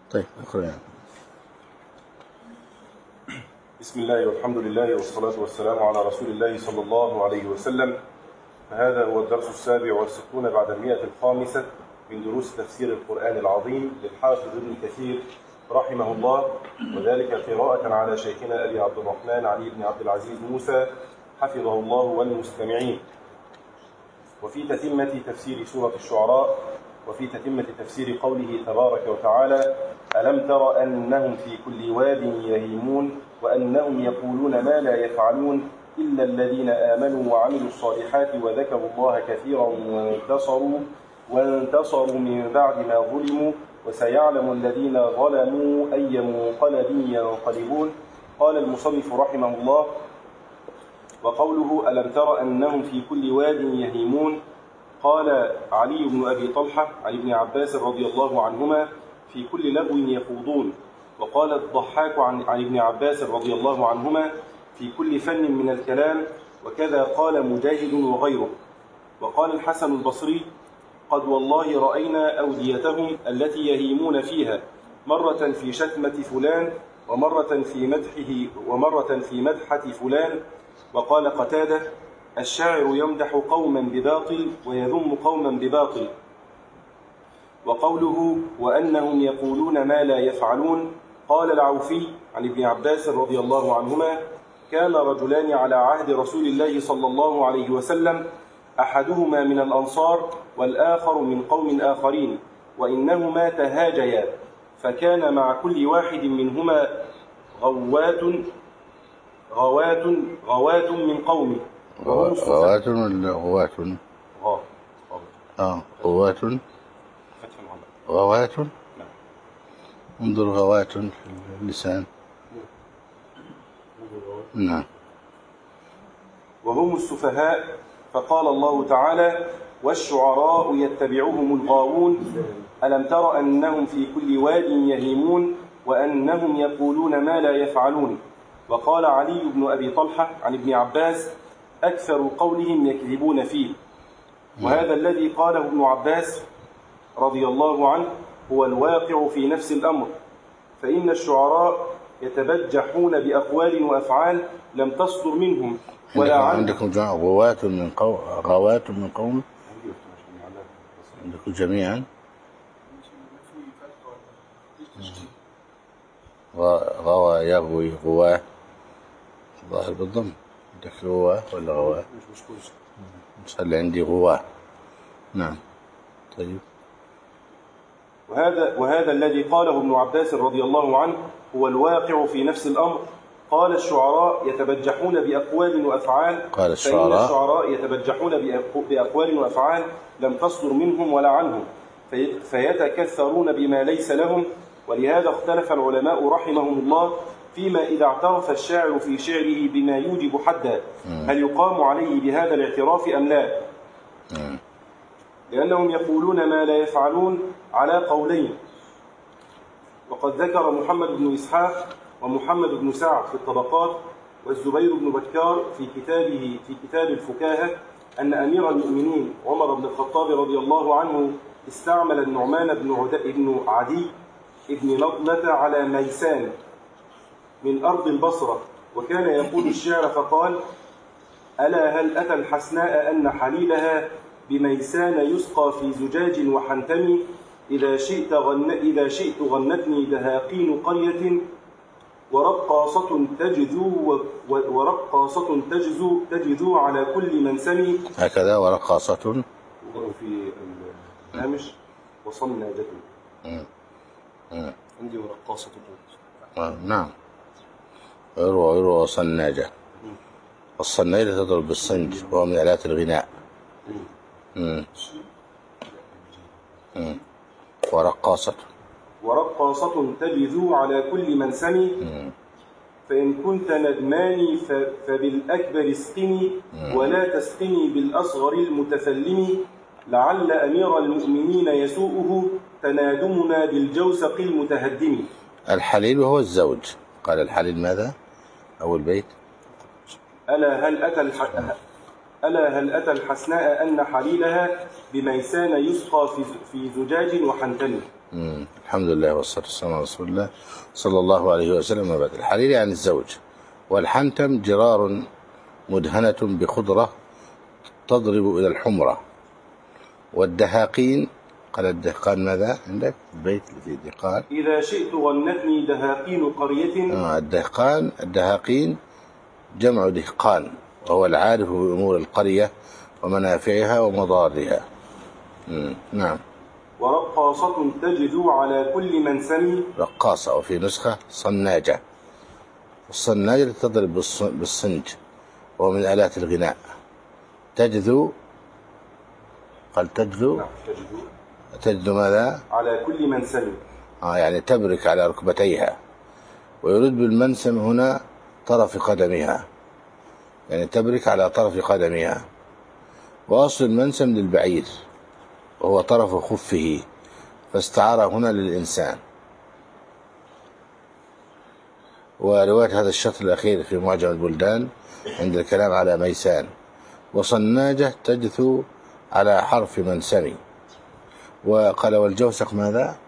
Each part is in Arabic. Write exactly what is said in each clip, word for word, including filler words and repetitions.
طيب أخرى. بسم الله والحمد لله والصلاة والسلام على رسول الله صلى الله عليه وسلم. فهذا هو الدرس السابع والستون بعد المئة الخامسة من دروس تفسير القرآن العظيم للحافظ ابن كثير رحمه الله، وذلك قراءة على شيخنا أبي عبد الرحمن علي بن عبد العزيز موسى حفظه الله والمستمعين. وفي تتمة تفسير سورة الشعراء، وفي تتمة تفسير قوله تبارك وتعالى: ألم تر أنهم في كل واد يهيمون وأنهم يقولون ما لا يفعلون إلا الذين آمنوا وعملوا الصالحات وذكروا الله كثيرا وانتصروا وانتصروا من بعد ما ظلموا وسيعلم الذين ظلموا أي منقلب ينقلبون. قال المصنف رحمه الله: وقوله ألم تر أنهم في كل واد يهيمون، قال علي بن أبي طلحة عن ابن عباس رضي الله عنهما: في كل لغو يخوضون. وقال الضحاك عن ابن عباس رضي الله عنهما: في كل فن من الكلام. وكذا قال مجاهد وغيره. وقال الحسن البصري: قد والله رأينا أوديتهم التي يهيمون فيها، مرة في شتمة فلان ومرة في مدحه ومرة في مدحة فلان. وقال قتادة: الشاعر يمدح قوما بباطل ويذم قوما بباطل. وقوله وأنهم يقولون ما لا يفعلون، قال العوفي عن ابن عباس رضي الله عنهما: كان رجلان على عهد رسول الله صلى الله عليه وسلم، أحدهما من الأنصار والآخر من قوم آخرين، وإنهما تهاجيا، فكان مع كل واحد منهما غوات غوات غوات من قومه. غوات ولا غوات؟ غا اه غوات غوات. انظر غوات في اللسان. نعم. وهم السفهاء. فقال الله تعالى: والشعراء يتبعهم الغاوون. ألم تر أنهم في كل واد يهيمون وأنهم يقولون ما لا يفعلون. وقال علي بن أبي طلحة عن ابن عباس: أكثر قولهم يكذبون فيه. وهذا الذي قاله ابن عباس رضي الله عنه هو الواقع في نفس الأمر، فإن الشعراء يتبجحون بأقوال وأفعال لم تصدر منهم ولا عنهم. عندكم غوات من قوم غوات من قوم عندكم جميعا. غوى يغوي غواه ظاهر بالضم. عندك غواه ولا غواه؟ مش مشكوش. اللي عندي غواه. نعم. طيب. وهذا وهذا الذي قاله ابن عباس رضي الله عنه هو الواقع في نفس الأمر. قال الشعراء يتبجحون بأقوال وأفعال. قال الشعراء فإن الشعراء يتبجحون بأقوال وأفعال لم تصدر منهم ولا عنهم، فيتكثرون بما ليس لهم. ولهذا اختلف العلماء رحمهم الله فيما إذا اعترف الشاعر في شعره بما يوجب حدا، هل يقام عليه بهذا الاعتراف أم لا؟ لأنهم يقولون ما لا يفعلون على قولين. وقد ذكر محمد بن إسحاق ومحمد بن سعد في الطبقات والزبير بن بكار في كتابه في كتاب الفكاهة أن أمير المؤمنين عمر بن الخطاب رضي الله عنه استعمل النعمان بن عدي ابن نضلة على ميسان من أرض البصرة، وكان يقول الشعر فقال: ألا هل أتى الحسناء أن حليلها بميسان يسقى في زجاج وحنتم، إذا شئت, غن إذا شئت غنتني دهاقين قرية ورقاصة تجذو ورقاصة تجذو تجذو على كل من سمي. هكذا ورقاصة في الهامش وصناجة. عندي ورقاصة. نعم. يروى يروى صناجة. الصناجة تضرب بالصنج وهو من آلات الغناء. مم. مم. ورقاصة ورقاصة تجذو على كل من سمي. فإن كنت ندماني فبالأكبر اسقني ولا تسقني بالأصغر المتفلم، لعل أمير المؤمنين يسوءه تنادمنا بالجوسق المتهدم. الحليل وهو الزوج. قال الحليل ماذا؟ أول بيت: ألا هل أتى الح... ألا هل أتى الحسناء أن حليلها بميسان يسقى في في زجاج وحنتم. الحمد لله والصلاة والسلام على رسول الله صلى الله عليه وسلم. وبعد، الحرير يعني الزوج. والحنتم جرار مدهنة بخضرة تضرب إلى الحمرة. والدهاقين، قال الدهقان ماذا عندك البيت في دهقان؟ إذا شئت غنتني دهاقين قرية. آه الدهقان، الدهاقين جمع دهقان، وهو العارف بأمور القرية ومنافعها ومضارها. نعم. ورقاصة تجدو على كل من سمي. رقاصة، وفي نسخة صناجة. الصناجة تضرب بالصنج، وهو من آلات الغناء. تجذو، قال تجذو. نعم تجدو. تجذو ماذا؟ على كل من سمي. آه يعني تبرك على ركبتيها. ويريد بالمنسم هنا طرف قدمها، يعني تبرك على طرف قدمها. وأصل المنسم للبعير وهو طرف خفه، فاستعار هنا للإنسان. ورواية هذا الشطر الأخير في معجم البلدان عند الكلام على ميسان. وصناجة تجثو على حرف منسمي. وقال والجوسق ماذا؟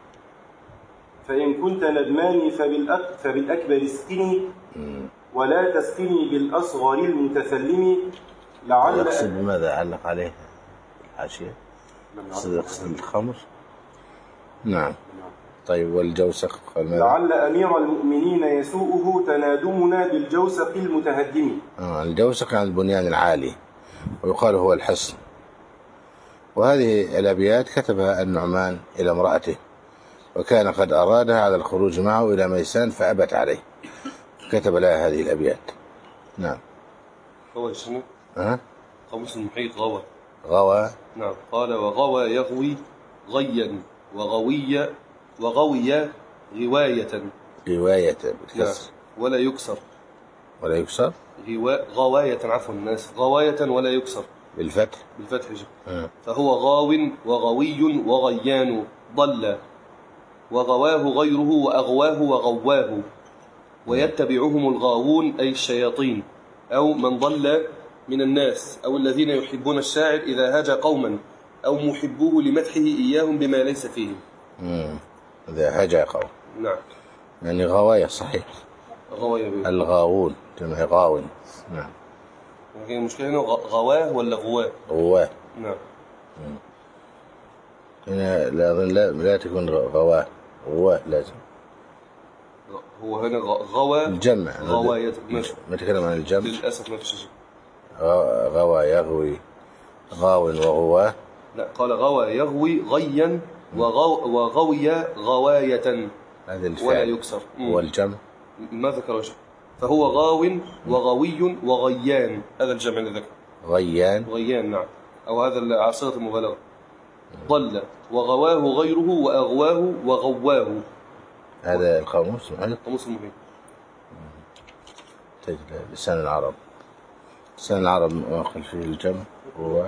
فإن كنت ندماني فبالأك فبالأكبر اسقني، ولا تسقني بالأصغر المتثلم. لعل يقصد بماذا؟ علق عليه الحاشية، يقصد الخمر. نعم. طيب والجوسق قال ماذا؟ لعل أمير المؤمنين يسوءه تنادمنا بالجوسق المتهدم. آه الجوسق عن البنيان العالي، ويقال هو الحصن. وهذه الأبيات كتبها النعمان إلى امرأته، وكان قد أرادها على الخروج معه إلى ميسان فأبت عليه، كتب لها هذه الأبيات. نعم. غوى شنو؟ أه؟ قاموس المحيط غوى. غوى. نعم. قال وغوى يغوي غيا وغوية وغوية غواية. غواية بالكسر. نعم. ولا يكسر. ولا يكسر. غوا... غواية عفوا الناس غواية ولا يكسر بالفتح. بالفتح جب. أه. فهو غاو وغوي وغيان ضل، وغواه غيره وأغواه وغواه، ويتبعهم الغاوون أي الشياطين، أو من ضل من الناس، أو الذين يحبون الشاعر إذا هاج قوما، أو محبوه لمدحه إياهم بما ليس فيهم. امم إذا هاج قوم. نعم. يعني غواية صحيح. غواية بيه. الغاوون جمع غاون. نعم. لكن المشكلة هنا غواه ولا غواه؟ غواه. نعم. مم. هنا لا أظن لا, لا تكون غواه، غواه لازم. هو هنا غوى الجمع. غواية. ماشي. ما تكلم عن الجمع. للأسف ما فيش شيء. غوى يغوي غاو وغواه. لا قال غوى يغوي غيا وغو وغوي غواية. هذا الفعل ولا يكسر. والجمع ما ذكره شيء. فهو غاو وغوي وغيان، هذا الجمع اللي ذكر. غيان. غيان نعم. أو هذا على صيغة المبالغة. ضل وغواه غيره وأغواه وغواه. هذا القاموس المحيط. القاموس المحيط. تجد لسان العرب. لسان العرب واقل فيه الجمع هو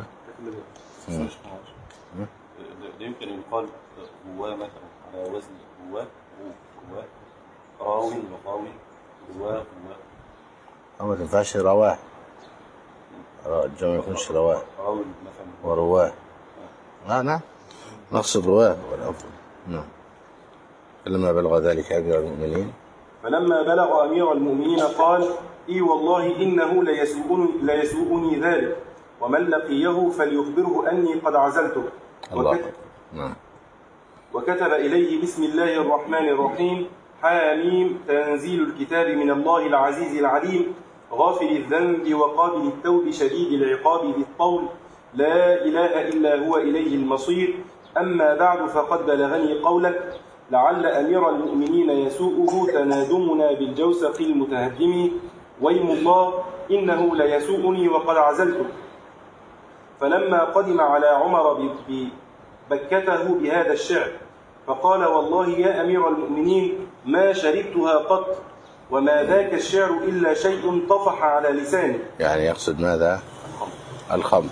يمكن يقال هو مثلا على وزن هو هو راوي وقاوي هو هو أو ما تنفعش رواه. الجمع ما يكونش رواه. راوي مثلا ورواه. آه نعم نقصد رواه والأفضل. نعم. فلما بلغ ذلك أمير المؤمنين فلما بلغ أمير المؤمنين قال إي والله إنه ليسوءني, ليسوءني ذلك، ومن لقيه فليخبره أني قد عزلته. الله. نعم. وكتب إليه بسم الله الرحمن الرحيم حاميم تنزيل الكتاب من الله العزيز العليم غافل الذنب وقابل التوب شديد العقاب ذي الطول لا إله إلا هو إليه المصير. أما بعد فقد بلغني قولك لعل أمير المؤمنين يسوءه تنادمنا بالجوسق المتهدم، ويم الله إنه ليسوءني وقد عزلته. فلما قدم على عمر بكته بهذا الشعر فقال والله يا أمير المؤمنين ما شربتها قط، وما ذاك الشعر إلا شيء طفح على لساني. يعني يقصد ماذا؟ الخمر.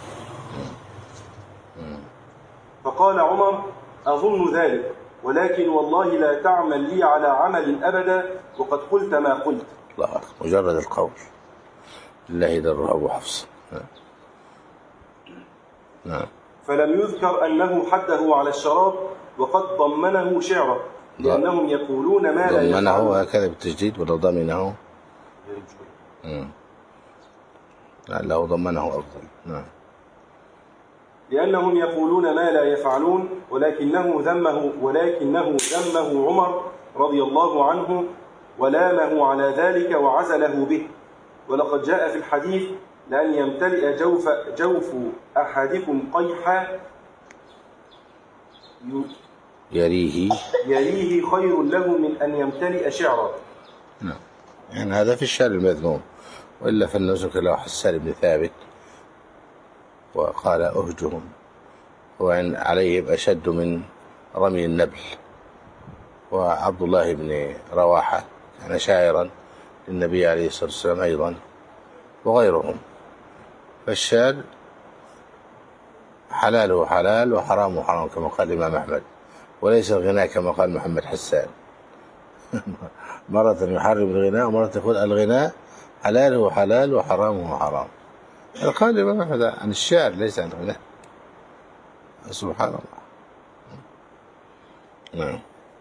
فقال عمر أظن ذلك، ولكن والله لا تعمل لي على عمل أبدا، وقد قلت ما قلت. الله أكبر. مجرد القول لله در أبو حفص. نعم. فلم يذكر أنه حده على الشراب، وقد ضمنه شعرا لأنهم يقولون ما لا ضمنه يفعلون. هكذا بالتجديد ولا ضمنه؟ امم لو ضمنه أفضل. نعم. لأنهم يقولون ما لا يفعلون ولكنه ذمه ولكنه ذمه عمر رضي الله عنه ولامه على ذلك وعزله به. ولقد جاء في الحديث لأن يمتلئ جوف, جوف أحدكم قيحا يريه يريه خير له من أن يمتلئ شعرا. نعم. يعني هذا في الشعر المذموم، وإلا في النسك له حسان بن ثابت وقال أهجهم وإن عليهم أشد من رمي النبل. وعبد الله بن رواحة كان شاعرا للنبي عليه الصلاة والسلام أيضا وغيرهم. فالشعر حلاله حلال وحرامه حرام كما قال الإمام أحمد، وليس الغناء كما قال محمد حسان. مرة يحرم الغناء ومرة يقول الغناء حلاله حلال وحرامه حرام. قال الإمام أحمد عن الشعر ليس عن الغناء. سبحان الله. نعم.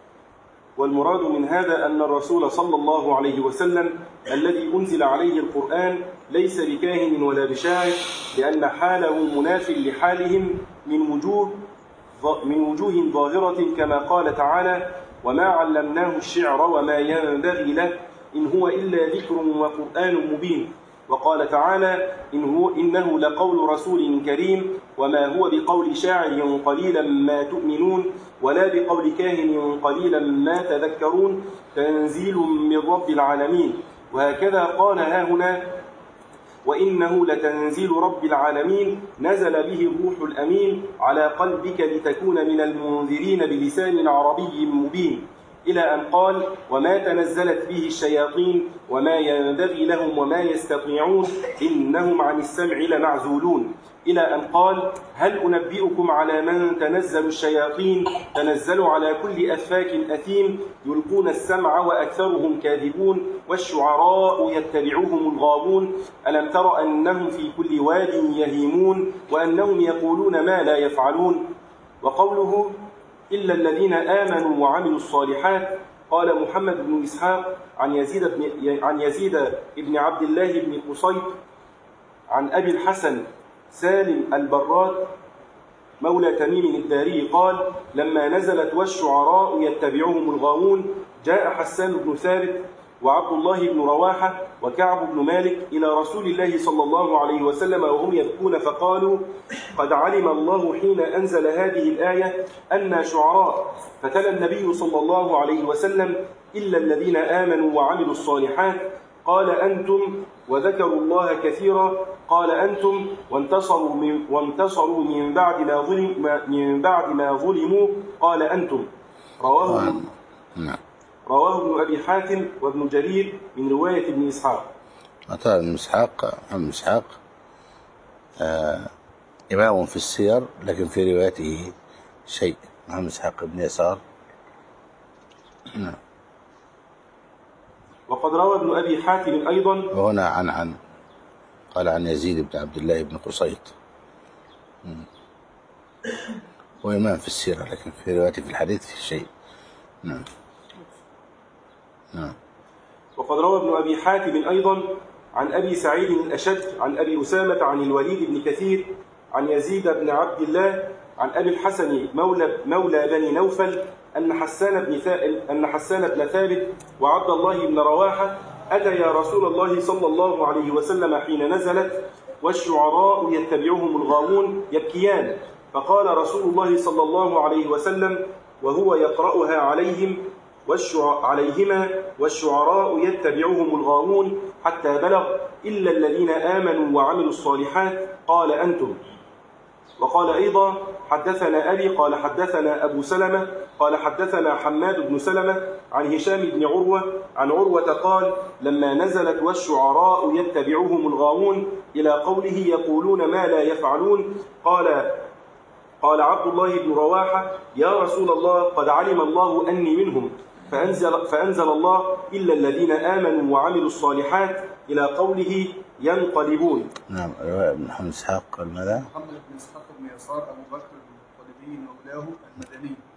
والمراد من هذا أن الرسول صلى الله عليه وسلم الذي أنزل عليه القرآن ليس بكاهن ولا بشاعر، لأن حاله مناف لحالهم من وجوه من وجوه ظاهرة، كما قال تعالى: وما علمناه الشعر وما ينبغي له إن هو إلا ذكر وقرآن مبين. وقال تعالى: إن هو إنه لقول رسول كريم وما هو بقول شاعر قليلا ما تؤمنون ولا بقول كاهن قليلا ما تذكرون تنزيل من رب العالمين. وهكذا قال هاهنا: وإنه لتنزيل رب العالمين نزل به الروح الأمين على قلبك لتكون من المنذرين بلسان عربي مبين، إلى أن قال: وما تنزلت به الشياطين وما ينبغي لهم وما يستطيعون إنهم عن السمع لمعزولون، إلى أن قال: هل أنبئكم على من تنزل الشياطين تنزل على كل أفاك أثيم يلقون السمع وأكثرهم كاذبون والشعراء يتبعوهم الغاوون ألم تر أنهم في كل واد يهيمون وأنهم يقولون ما لا يفعلون. وقوله: إلا الذين آمنوا وعملوا الصالحات، قال محمد بن إسحاق عن يزيد بن, عن يزيد بن عبد الله بن قصيد عن أبي الحسن سالم البراد مولى تميم الداري قال: لما نزلت والشعراء يتبعهم الغاوون جاء حسان بن ثابت وعبد الله بن رواحة وكعب بن مالك إلى رسول الله صلى الله عليه وسلم وهم يبكون، فقالوا: قد علم الله حين أنزل هذه الآية أننا شعراء. فتلا النبي صلى الله عليه وسلم: إلا الذين آمنوا وعملوا الصالحات، قال: أنتم، وذكروا الله كثيرا، قال: أنتم، وانتصروا من, وانتصروا من بعد ما ظلم من بعد ما ظلموا، قال: أنتم. رواه نعم. رواه ابن أبي حاتم وابن جرير من رواية ابن إسحاق. طبعا ابن إسحاق ابن إسحاق آه إمام في السير، لكن في روايته شيء. محمد إسحاق بن يسار. نعم. وقد روى ابن أبي حاتم أيضا، وهنا عن عن قال عن يزيد بن عبد الله بن قصيد، وإمام في السيرة، لكن في روايته في الحديث في شيء. نعم. نعم. وقد روى ابن أبي حاتم أيضا عن أبي سعيد الأشج عن أبي أسامة عن الوليد بن كثير عن يزيد بن عبد الله عن أبي الحسن مولى, مولى بني نوفل أن حسان بن أن حسان بن ثابت وعبد الله بن رواحة أتيا رسول الله صلى الله عليه وسلم حين نزلت والشعراء يتبعهم الغاوون يبكيان، فقال رسول الله صلى الله عليه وسلم وهو يقرأها عليهم والشع... عليهما: والشعراء يتبعهم الغاوون، حتى بلغ: إلا الذين آمنوا وعملوا الصالحات، قال: أنتم. وقال أيضا: حدثنا أبي قال حدثنا أبو سلمة قال حدثنا حماد بن سلمة عن هشام بن عروة عن عروة قال: لما نزلت والشعراء يتبعهم الغاوون إلى قوله: يقولون ما لا يفعلون، قال قال عبد الله بن رواحة: يا رسول الله، قد علم الله أني منهم، فأنزل, فأنزل الله: إلا الذين آمنوا وعملوا الصالحات، إلى قوله: ينقلبون. نعم. رواية ابن محمد إسحاق قال ماذا؟ محمد بن إسحاق بن يسار أبو بكر المطلبي مولاه المدني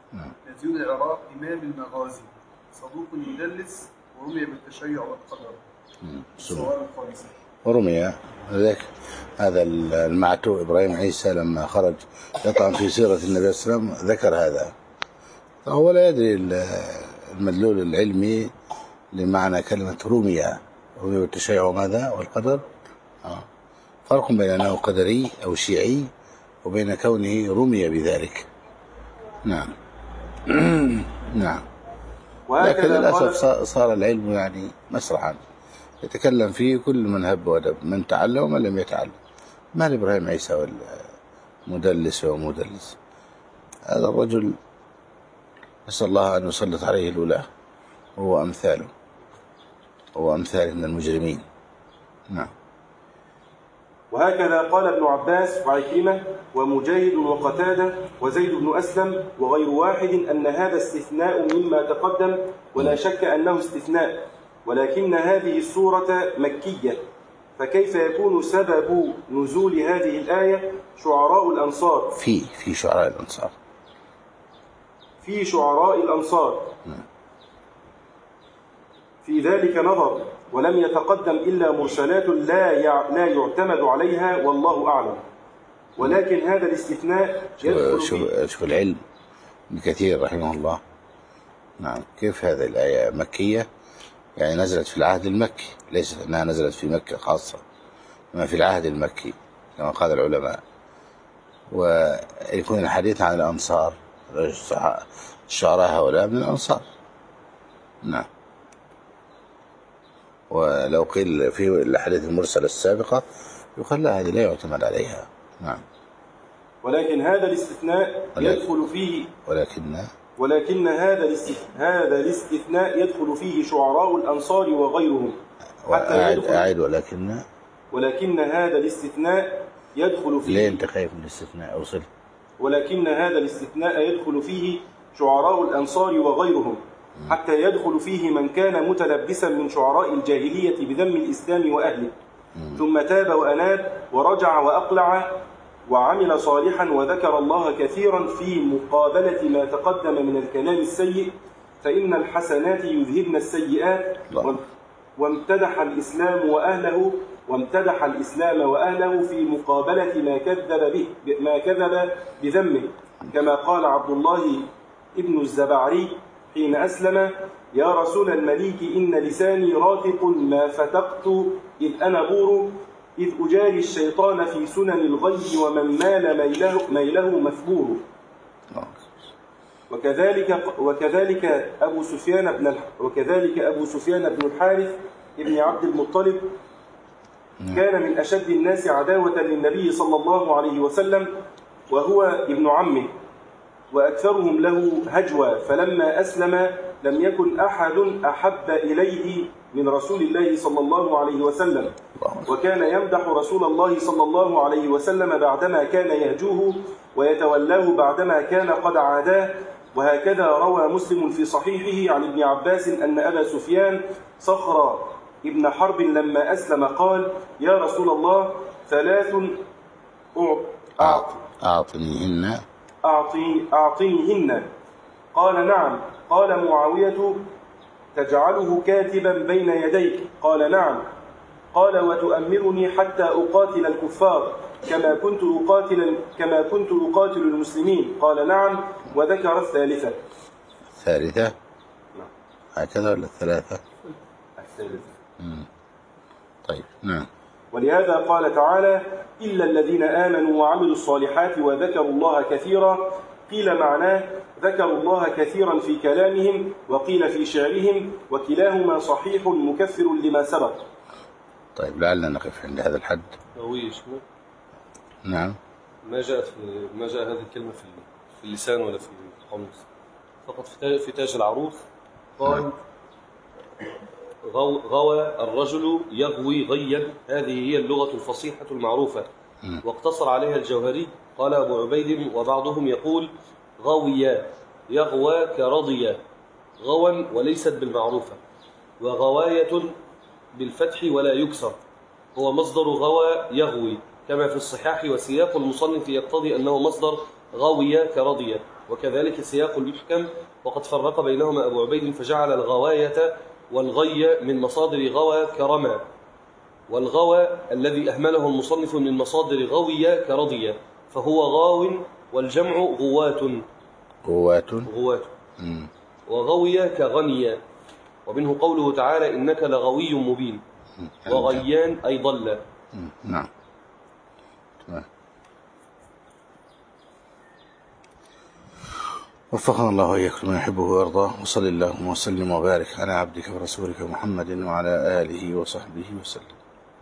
نزيل العراق إمام المغازي صدوق يدلس ورمي بالتشيع والقدر. السؤال الخامس. ورمي ذلك هذا المعتوه إبراهيم عيسى لما خرج يطعن في سيرة النبي صلى الله عليه وسلم ذكر هذا، فهو لا يدري المدلول العلمي لمعنى كلمة رمي رمي بالتشيع وماذا والقدر. آه. فرق بين أنه قدري أو شيعي وبين كونه رمي بذلك. نعم. نعم. لكن للأسف صار العلم يعني مسرحا يتكلم فيه كل من هب ودب، من تعلم ومن لم يتعلم. ما لإبراهيم عيسى والمدلس ومدلس، هذا الرجل نسأل الله أن يسلط عليه الولاة وهو أمثاله، هو أمثاله من المجرمين. نعم. وهكذا قال ابن عباس وعكرمة ومجاهد وقتادة وزيد بن أسلم وغير واحد أن هذا استثناء مما تقدم، ولا شك أنه استثناء، ولكن هذه السورة مكية، فكيف يكون سبب نزول هذه الآية شعراء الأنصار في في شعراء الأنصار في شعراء الأنصار في ذلك نظر، ولم يتقدم إلا مرسلات لا لا يعتمد عليها والله أعلم. ولكن هذا الاستثناء شوف شوف العلم ابن كثير رحمه الله. نعم. كيف هذه الآية مكية؟ يعني نزلت في العهد المكي، ليست أنها نزلت في مكة خاصة، ما في العهد المكي كما قال العلماء. ويكون الحديث عن الأنصار، الشعراء هؤلاء من الأنصار. نعم. ولو قيل في الحديث المرسلة السابقة يقال لا، هذه لا يعتمد عليها. نعم. ولكن هذا الاستثناء يدخل فيه ولكن ولكن هذا الاستثناء هذا الاستثناء يدخل فيه شعراء الأنصار وغيرهم. أعد أعد ولكن ولكن هذا الاستثناء يدخل فيه. ليه أنت خايف من الاستثناء؟ أوصل. ولكن هذا الاستثناء يدخل فيه شعراء الأنصار وغيرهم، حتى يدخل فيه من كان متلبسا من شعراء الجاهلية بذم الإسلام وأهله، ثم تاب وأناب ورجع وأقلع وعمل صالحا وذكر الله كثيرا في مقابلة ما تقدم من الكلام السيء، فإن الحسنات يذهبن السيئات، وامتدح الإسلام وأهله وامتدح الإسلام وأهله في مقابلة ما كذب به ما كذب بذمه، كما قال عبد الله ابن الزبعري حين أسلم: يا رسول المليك إن لساني راتق ما فتقت إذ أنا بور، إذ أجاري الشيطان في سنن الغي ومن مال ميله, ميله مثبور. وكذلك وكذلك أبو سفيان بن وكذلك أبو سفيان بن الحارث ابن عبد المطلب كان من أشد الناس عداوة للنبي صلى الله عليه وسلم، وهو ابن عمه وأكثرهم له هجوى، فلما أسلم لم يكن أحد أحب إليه من رسول الله صلى الله عليه وسلم، وكان يمدح رسول الله صلى الله عليه وسلم بعدما كان يهجوه، ويتولاه بعدما كان قد عاداه. وهكذا روى مسلم في صحيحه عن ابن عباس أن أبا سفيان صخر ابن حرب لما أسلم قال: يا رسول الله ثلاث أعطنيهن أعطي أعطنيهن. قال: نعم. قال معاوية: تجعله كاتبا بين يديك؟ قال: نعم. قال: وتؤمرني حتى أقاتل الكفار كما كنت أقاتل كما كنت أقاتل المسلمين؟ قال: نعم. وذكر الثالثة. الثالثة؟ نعم. هكذا ولا الثلاثة؟ الثالثة. مم. طيب. نعم. ولهذا قال تعالى: إلا الذين آمنوا وعملوا الصالحات وذكروا الله كثيرا. قيل معناه ذكروا الله كثيرا في كلامهم، وقيل في شعرهم، وكلاهما صحيح مكفر لما سبق. طيب، لعلنا نقف عند هذا الحد. نعم. ما جاءت في ما جاء هذه الكلمة في في اللسان ولا في القاموس، فقط في تاج العروس قال: غوى الرجل يغوي غيا، هذه هي اللغة الفصيحة المعروفة، واقتصر عليها الجوهري. قال أبو عبيد وبعضهم يقول غويا، يغوى كرضيا، غوا وليست بالمعروفة، وغواية بالفتح ولا يكسر، هو مصدر غوى يغوي كما في الصحاح، وسياق المصنف يقتضي أنه مصدر غويا كرضيا، وكذلك سياق المحكم، وقد فرق بينهما أبو عبيد فجعل الغواية والغي من مصادر غوى كرمى، والغوى الذي أهمله المصنف من مصادر غوية كرضية، فهو غاو، والجمع غوات قوات. غوات وغوية كغنية. ومنه قوله تعالى إنك لغوي مبين، وغيان أي ضل. نعم. تمام. وفقنا الله وإياكم لما يحبه ويرضاه، وصلى اللهم وسلم وبارك على عبدك ورسولك محمد وعلى آله وصحبه وسلم.